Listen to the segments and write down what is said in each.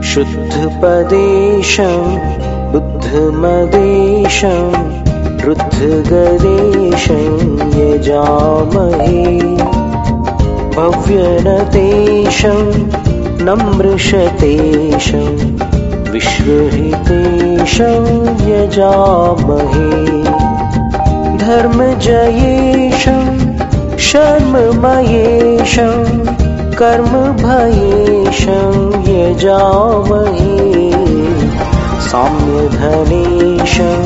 शुद्धपदेशं बुद्धमदेशं रुद्धगदेशं यजामहे भव्यनतेशं नम्रशतेशं विश्वहितेशं यजामहे धर्मजयेशं शर्ममयेशं कर्मभयेशं यजामहे साम्यधनेशं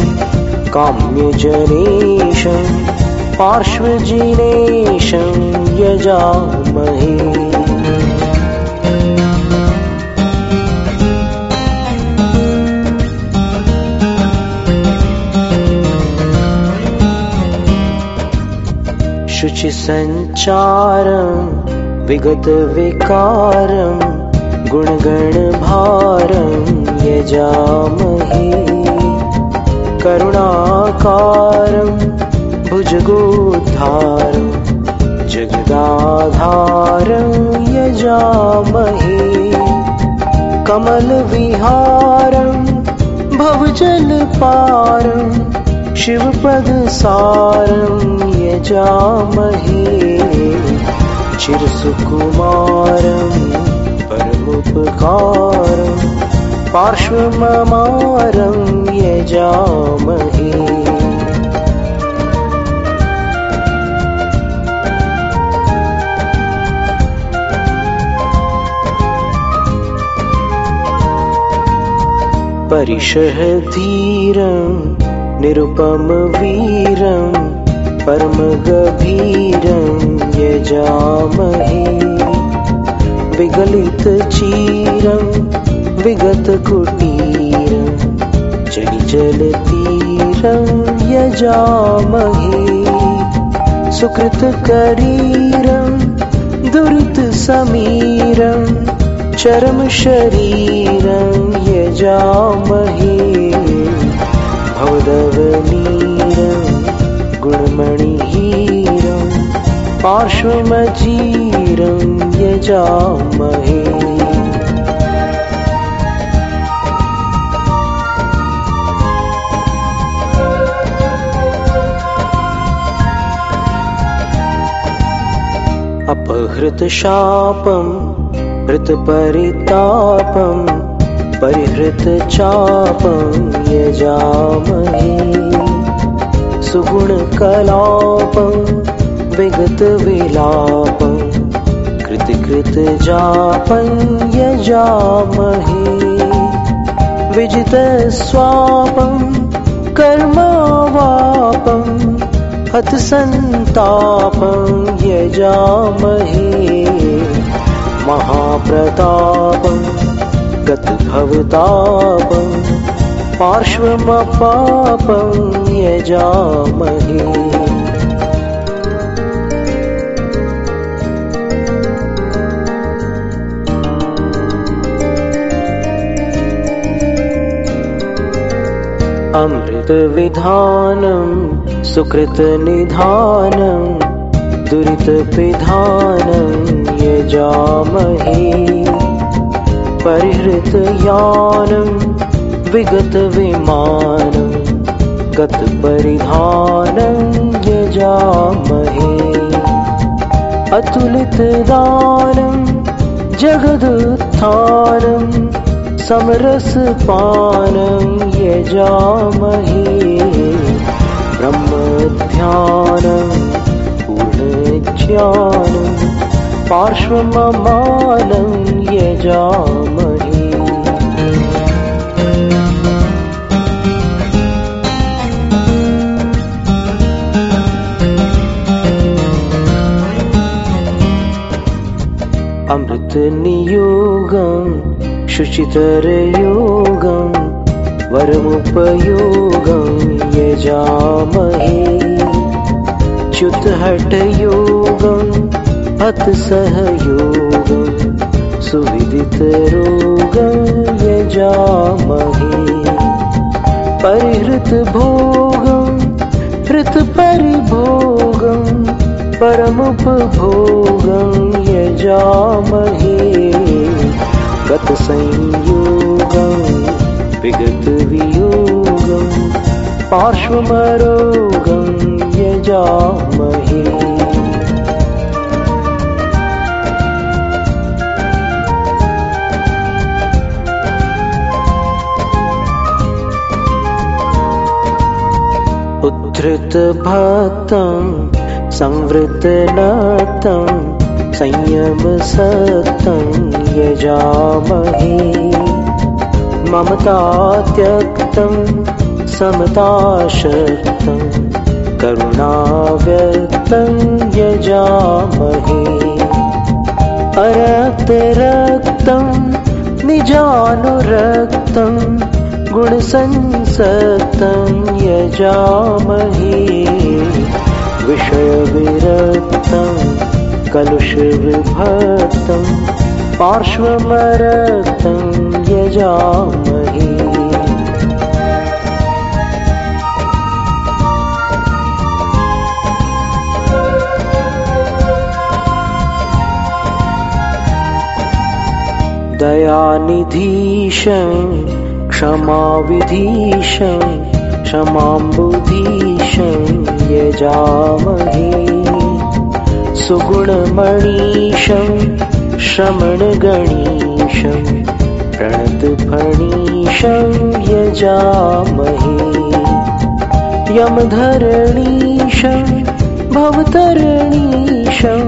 काम्यजनेशं पार्श्वजिनेशं यजामहे शुचिसञ्चारं विगतविकारं गुणगणभारं यजामहे करुणाकारं भुजगोद्धारं जगदाधारं यजामहे कमलविहारं भवजलपारं शिवपदसारं यजामहे चिरसुकुमारं परमुपकारं पार्श्वममारं यजामहे परिशः धीरं निरुपमवीरं परमगभीरं यजामहे विगलितचीरं विगतकुटीरं जलतीरं यजामहे सुकृतकरीरं दुरितसमीरं चरमशरीरं यजामहे भवदवनीरं गुणमणिहीरं पार्श्वमजीरं यजामहे अपहृतशापं हृतपरितापं परिहृतचापं यजामहे सुगुणकलापं विगतविलापं कृतकृतजापं यजामहे विजितस्वापं कर्मावापं हतसन्तापं यजामहे महाप्रतापं गतभवतापं पार्श्वमपापं यजामहे अमृतविधानं सुकृतनिधानं दुरितपिधानं यजामहे परिहृतयानं विगतविमानं गतपरिधानं यजामहे अतुलितदानं जगदुत्थानं समरसपानं यजामहे ब्रह्मध्यानं पूर्णज्ञानं पार्श्वममानं यजामहे अमृतनियोगं शुचितरयोगं वरमुपयोगं यजामहे च्युतहठयोगं हतसहयोगं सुविदितरोगं यजामहे परिहृतभोगं हृतपरिभोगं परमुपभोगं यजामहे गतसंयोग विगतवियोगं पार्श्वमरोगं यजामहे। उद्धृतभक्तं संवृतनतं संयमसक्तं यजामहे। ममतात्यक्तं समताशक्तं करुणाव्यक्तं यजामहे। अरक्तरक्तं निजानुरक्तं गुणसंसक्तं यजामहे। विषयविरक्तं कलुषविभक्तं पार्श्वमरक्तं यजामहे। दयानिधीशं क्षमाविधीशं क्षमाम्बुधीशं यजामहे। सुगुणमणीशं श्रमणगणीशं प्रणतफणीशं यजामहे। यमधरणीशं भवतरणीशं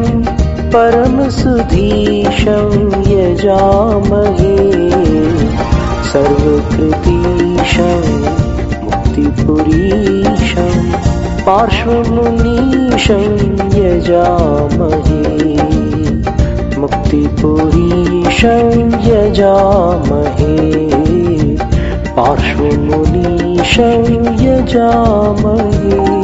परमसुधीशं यजामहे। सर्वकृतीशं मुक्तिपुरीशं पार्श्वमुनीशं यजामहे। मुक्तिपुरीशं यजामहे पार्श्वमुनीशं यजामहे।